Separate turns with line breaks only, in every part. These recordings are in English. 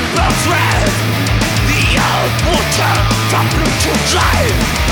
burns red, the earth will turn from blue to gray.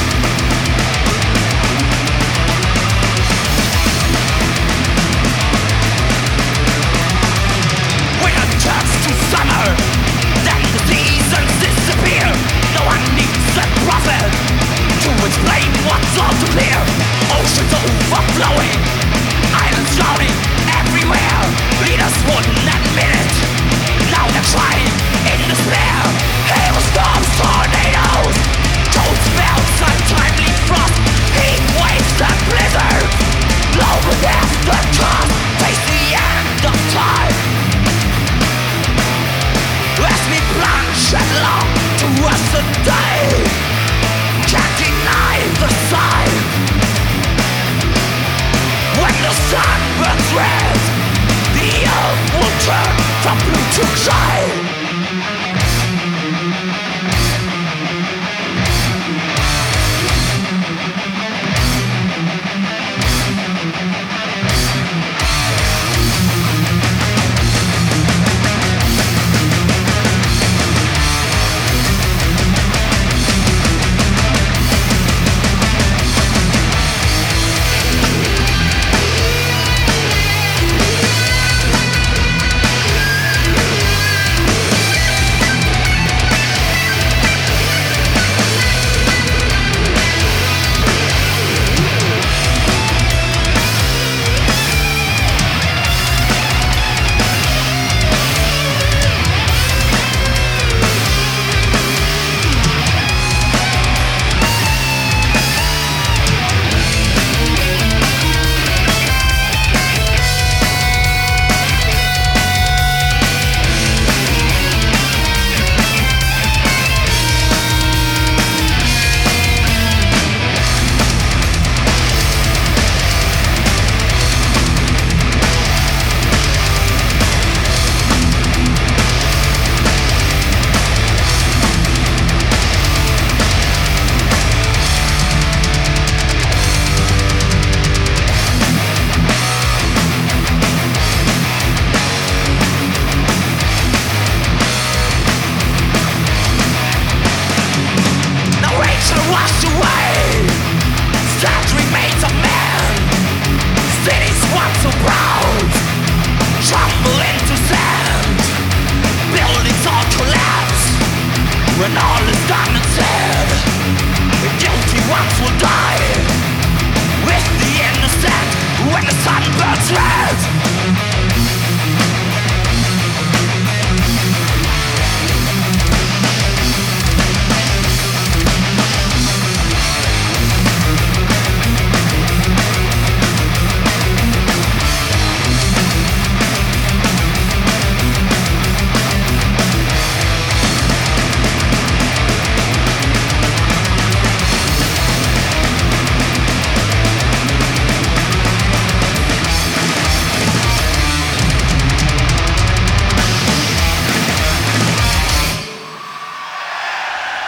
Winter turns to summer, then the seasons disappear. No one needs a prophet to explain what's all too clear. Oceans overflowing, islands drowning everywhere. Leaders wouldn't admit it, now they're trying in despair. Hailstorms, tornadoes, cold spells, untimely frost, heat waves and blizzards. Global death, the cost, face the end of time. As we plunge headlong towards the day, can't deny the sign. When the sun burns red, the earth will turn from blue to gray.